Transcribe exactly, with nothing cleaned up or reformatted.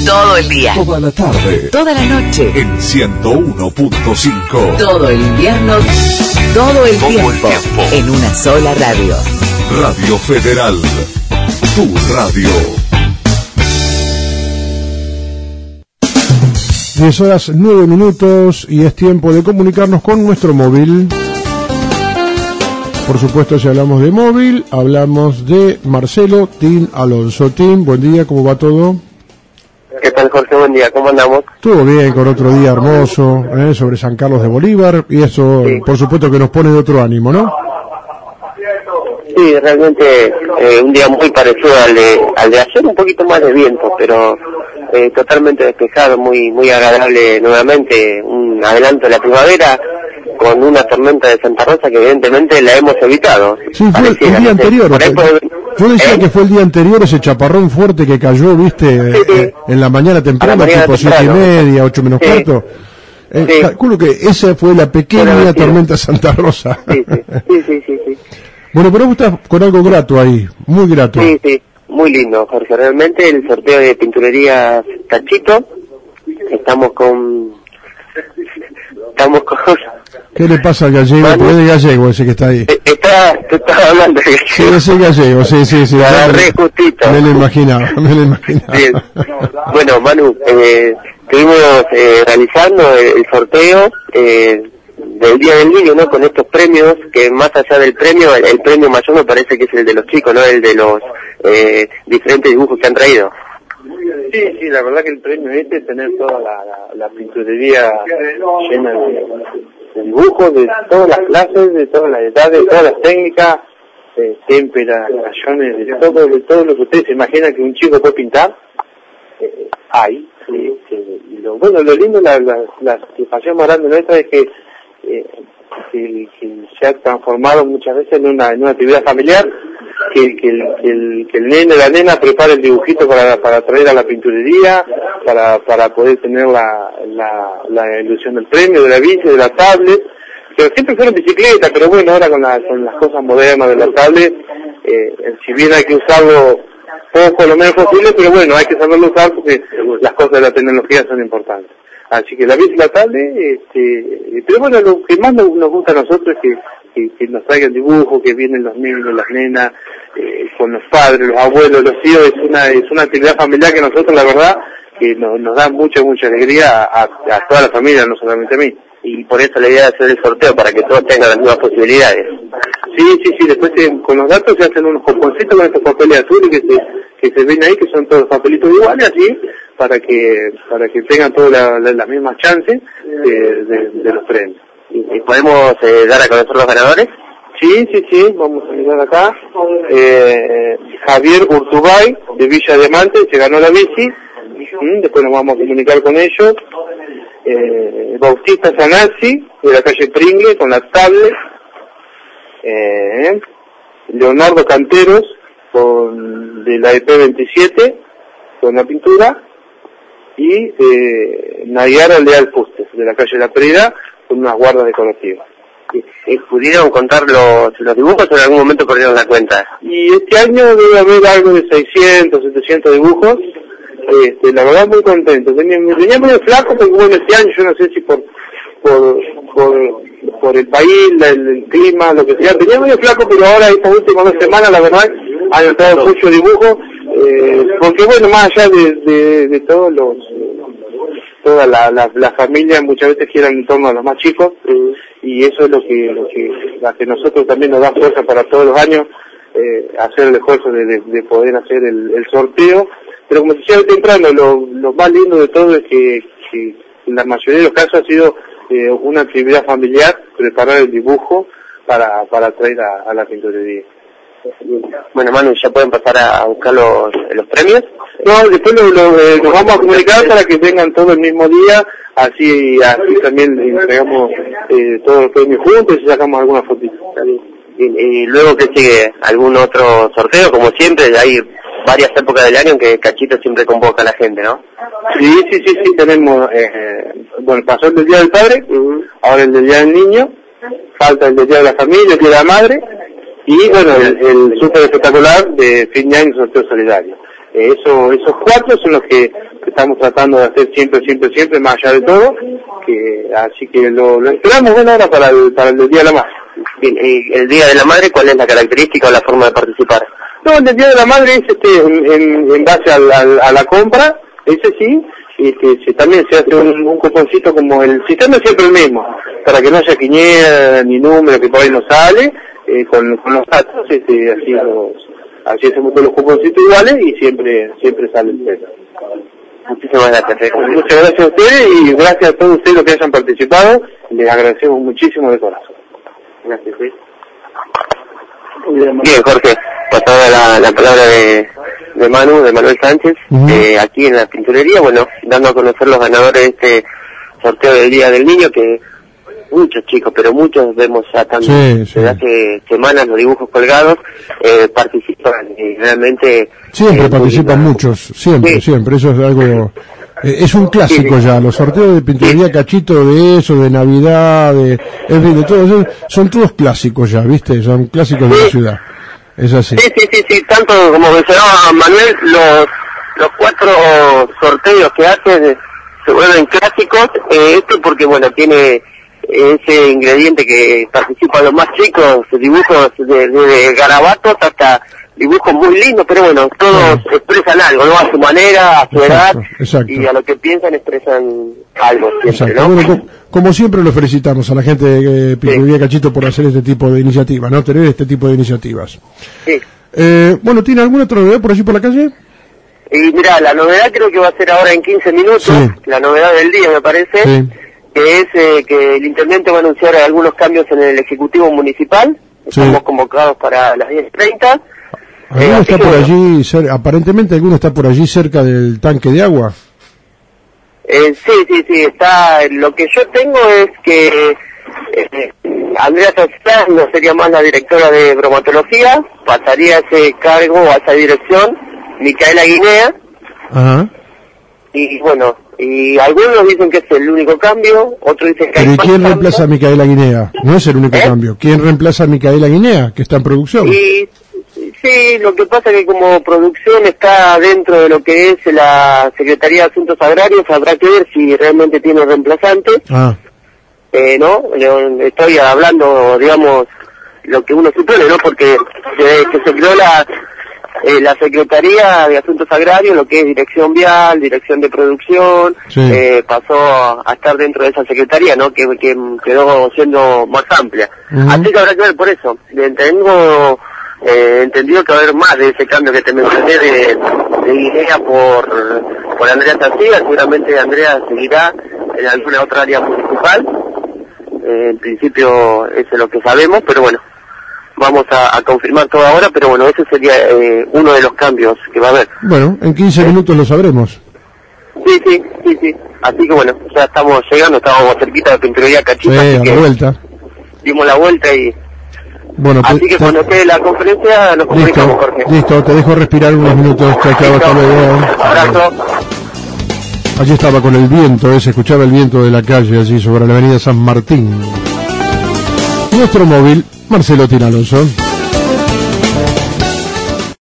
Todo el día. Toda la tarde. Toda la noche. En ciento uno punto cinco. Todo el invierno. Todo el Todo tiempo. el tiempo. En una sola radio. Radio Federal. Tu radio. diez horas nueve minutos y es tiempo de comunicarnos con nuestro móvil. Por supuesto, si hablamos de móvil, hablamos de Marcelo Tin Alonso. Tin, buen día, ¿cómo va todo? ¿Qué tal, Jorge? Buen día, ¿cómo andamos? Todo bien, con otro día hermoso, ¿eh? Sobre San Carlos de Bolívar, y eso, sí, por supuesto que nos pone de otro ánimo, ¿no? Sí, realmente eh, un día muy parecido al de, al de ayer, un poquito más de viento, pero eh, totalmente despejado, muy muy agradable nuevamente, un adelanto de la primavera con una tormenta de Santa Rosa que evidentemente la hemos evitado. Sí, fue el día anterior. Puede... Yo decía ¿Eh? que fue el día anterior ese chaparrón fuerte que cayó, viste, sí, sí. Eh, en la mañana temprano, la tipo siete y media, ocho menos sí. cuarto. Eh, sí. Calculo que esa fue la pequeña tormenta Santa Rosa. Sí, sí, sí, sí, sí, sí. Bueno, pero vos estás con algo grato ahí, muy grato. Sí, sí, muy lindo, Jorge. Realmente el sorteo de pinturería Cachito, estamos con... Estamos con... ¿Qué le pasa al gallego? Manu, es de gallego ese que está ahí. Está, te estaba hablando de gallego. Sí, ese gallego, sí, sí, sí. La re justito. Me lo imaginaba, me lo imaginaba. Bien. Bueno, Manu, eh, estuvimos eh, realizando el, el sorteo eh, del Día del Niño, ¿no? Con estos premios, que más allá del premio, el, el premio mayor me parece que es el de los chicos, ¿no? El de los eh, diferentes dibujos que han traído. Sí, sí, la verdad que el premio este es tener toda la, la, la pinturería llena de, de dibujos de todas las clases, de todas las edades, de todas las técnicas, de témperas, crayones, de todo, de todo lo que ustedes se imaginan que un chico puede pintar, eh, hay. Sí, sí, y lo, bueno, lo lindo, la, la, la satisfacción más grande nuestra es que, eh, que, que se ha transformado muchas veces en una, en una actividad familiar, que, que, el, que, el, que el nene o la nena prepare el dibujito para, para traer a la pinturería, para, para poder tener la, la, la ilusión del premio, de la bici, de la tablet, pero siempre fueron bicicletas, pero bueno, ahora con, la, con las cosas modernas de la tablet, eh, si bien hay que usarlo poco, lo menos posible, pero bueno, hay que saberlo usar porque las cosas de la tecnología son importantes. Así que la bici y la tablet, este, pero bueno, lo que más nos, nos gusta a nosotros es que, que, que nos traigan dibujos, que vienen los niños, las nenas, eh, con los padres, los abuelos, los tíos, es una, es una actividad familiar que nosotros, la verdad, que nos, nos da mucha, mucha alegría a, a toda la familia, no solamente a mí. Y por eso la idea de hacer el sorteo, para que todos tengan las mismas posibilidades. Sí, sí, sí, después se, con los datos se hacen unos componcitos con estos papeles azules que se, que se ven ahí, que son todos papelitos iguales, así, para que, para que tengan todas la, la, las mismas chances de, de, de los premios. ¿Y podemos eh, dar a conocer los ganadores? Sí, sí, sí, vamos a mirar acá. Eh, Javier Urtubay, de Villa Diamante, se ganó la bici, ¿Mm? Después nos vamos a comunicar con ellos. Eh, Bautista Sanazzi, de la calle Pringle, con la tablet. Eh, Leonardo Canteros, con, de la E P veintisiete, con la pintura. Y eh, Nayara Leal Pustes, de la calle La Prida, con unas guardas decorativas. ¿Pudieron contar los, los dibujos o en algún momento perdieron la cuenta? Y este año debe haber algo de seiscientos, setecientos dibujos. Este, la verdad muy contento. Tenía, me tenía muy flaco porque bueno, este año yo no sé si por por por, por el país, la, el, el clima, lo que sea, tenía muy flaco, pero ahora estas últimas dos semanas la verdad han entrado mucho dibujo, eh, porque bueno, más allá de, de, de todos los toda la, la, la familia muchas veces giran en torno a los más chicos, eh, y eso es lo que lo que la que nosotros también nos da fuerza para todos los años, eh, hacer el esfuerzo de, de, de poder hacer el, el sorteo. Pero como decía hoy temprano, lo, lo más lindo de todo es que, que en la mayoría de los casos ha sido eh, una actividad familiar, preparar el dibujo para, para traer a, a la pinturería. Bueno, Manu, ¿ya pueden pasar a buscar los, los premios? No, después lo, lo, eh, nos vamos a comunicar para que vengan todo el mismo día, así así también entregamos eh, todos los premios juntos y sacamos algunas fotitos. Y, y luego que sigue algún otro sorteo, como siempre, hay varias épocas del año en que Cachito siempre convoca a la gente, ¿no? Sí, sí, sí, sí, tenemos, eh, bueno, pasó el del Día del Padre, uh-huh. Ahora el del Día del Niño, falta el del Día de la Familia, el Día de la Madre, y bueno, el, el súper espectacular de fin de año sorteo solidario. Eh, eso, esos cuatro son los que estamos tratando de hacer siempre, siempre, siempre, más allá de todo, que así que lo, lo esperamos bueno ahora para el, para el Día de la Madre. Bien, ¿y el Día de la Madre cuál es la característica o la forma de participar? No, el Día de la Madre es este, en, en, en base al, al, a la compra, ese sí, este, se, también se hace un, un cuponcito como el sistema es siempre el mismo, para que no haya quiniela ni número que por ahí no sale, eh, con, con los datos, este, así los, así hacemos todos los cuponcitos iguales y siempre, siempre sale el precio. Muchísimas gracias. Muchas gracias a ustedes y gracias a todos ustedes los que hayan participado, les agradecemos muchísimo de corazón. Gracias, Luis. Bien, Jorge, pasada la, la palabra de, de Manu, de Manuel Sánchez, uh-huh. eh, aquí en la pinturería, bueno, dando a conocer los ganadores de este sorteo del Día del Niño, que muchos chicos, pero muchos vemos ya también, sí, sí. desde hace semanas los dibujos colgados, eh, participan y realmente... Siempre eh, participan muchos, siempre, sí. siempre, eso es algo... Eh, es un clásico sí, sí. ya, los sorteos de pinturería sí. Cachito, de eso, de Navidad, de, en fin, de todo eso, son todos clásicos ya, ¿viste? Son clásicos sí. de la ciudad. Es así. Sí, sí, sí, sí, tanto como mencionaba Manuel, los, los cuatro sorteos que hacen se vuelven clásicos, eh, esto porque, bueno, tiene ese ingrediente que participan los más chicos, dibujos de, de, de garabatos hasta dibujos muy lindos, pero bueno, todos sí. expresan algo, ¿no? A su manera, a su exacto, edad, exacto. y a lo que piensan expresan algo siempre, ¿no? Bueno, como, como siempre lo felicitamos a la gente de eh, Pinturería sí. Cachito por hacer este tipo de iniciativas, ¿no? Tener este tipo de iniciativas. Sí. Eh, bueno, ¿tiene alguna otra novedad por allí por la calle? Y mira, la novedad creo que va a ser ahora en quince minutos, sí. la novedad del día me parece, sí. que es eh, que el intendente va a anunciar algunos cambios en el Ejecutivo Municipal, estamos sí. convocados para las diez treinta. ¿Alguno eh, está por bueno. allí, cer- aparentemente alguno está por allí cerca del tanque de agua? Eh, sí, sí, sí, está, lo que yo tengo es que eh, Andrea Sazán no sería más la directora de bromatología, pasaría ese cargo a esa dirección Micaela Guinea. Ajá. Y bueno, y algunos dicen que es el único cambio, otros dicen que hay ¿Pero más quién cambio. reemplaza a Micaela Guinea? No es el único ¿Eh? cambio. ¿Quién reemplaza a Micaela Guinea, que está en producción? Y sí, lo que pasa es que como producción está dentro de lo que es la Secretaría de Asuntos Agrarios, habrá que ver si realmente tiene reemplazante. Ah. Eh, ¿no? Yo estoy hablando, digamos, lo que uno supone, ¿no? Porque desde que se creó la, eh, la Secretaría de Asuntos Agrarios, lo que es Dirección Vial, Dirección de Producción, sí. eh, pasó a estar dentro de esa Secretaría, ¿no? Que, que quedó siendo más amplia. Uh-huh. Así que habrá que ver por eso. Tengo... Eh, entendido que va a haber más de ese cambio que te mencioné de, de Guinea por, por Andrea Sacía. Seguramente Andrea seguirá en alguna otra área municipal. Eh, en principio eso es lo que sabemos, pero bueno, vamos a, a confirmar todo ahora, pero bueno, ese sería eh, uno de los cambios que va a haber. Bueno, en quince minutos lo sabremos. Sí, sí, sí, sí. Así que bueno, ya estamos llegando, estábamos cerquita de Pinturería Cachito. Sí, así a que la vuelta. Dimos la vuelta y... Bueno, así te, que te... cuando esté la conferencia nos comunicamos, Jorge. Listo, te dejo respirar unos minutos. Chao, chao, hasta luego. Abrazo. Allí estaba con el viento, eh, se escuchaba el viento de la calle allí sobre la avenida San Martín. Nuestro móvil, Marcelo Tinalonso.